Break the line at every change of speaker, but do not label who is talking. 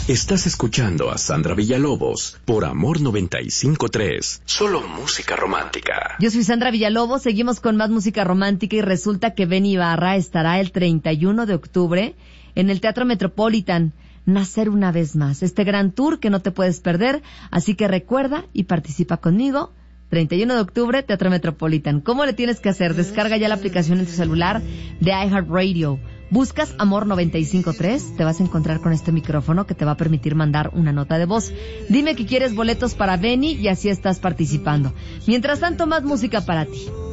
Estás escuchando a Sandra Villalobos por Amor 95.3. Solo música romántica.
Yo soy Sandra Villalobos, seguimos con más música romántica y resulta que Benny Ibarra estará el 31 de octubre en el Teatro Metropolitan. Nacer una vez más. Este gran tour que no te puedes perder, así que recuerda y participa conmigo. 31 de octubre, Teatro Metropolitan. ¿Cómo le tienes que hacer? Descarga ya la aplicación en tu celular de iHeartRadio. Buscas Amor 95.3, te vas a encontrar con este micrófono que te va a permitir mandar una nota de voz. Dime que quieres boletos para Benny y así estás participando. Mientras tanto, más música para ti.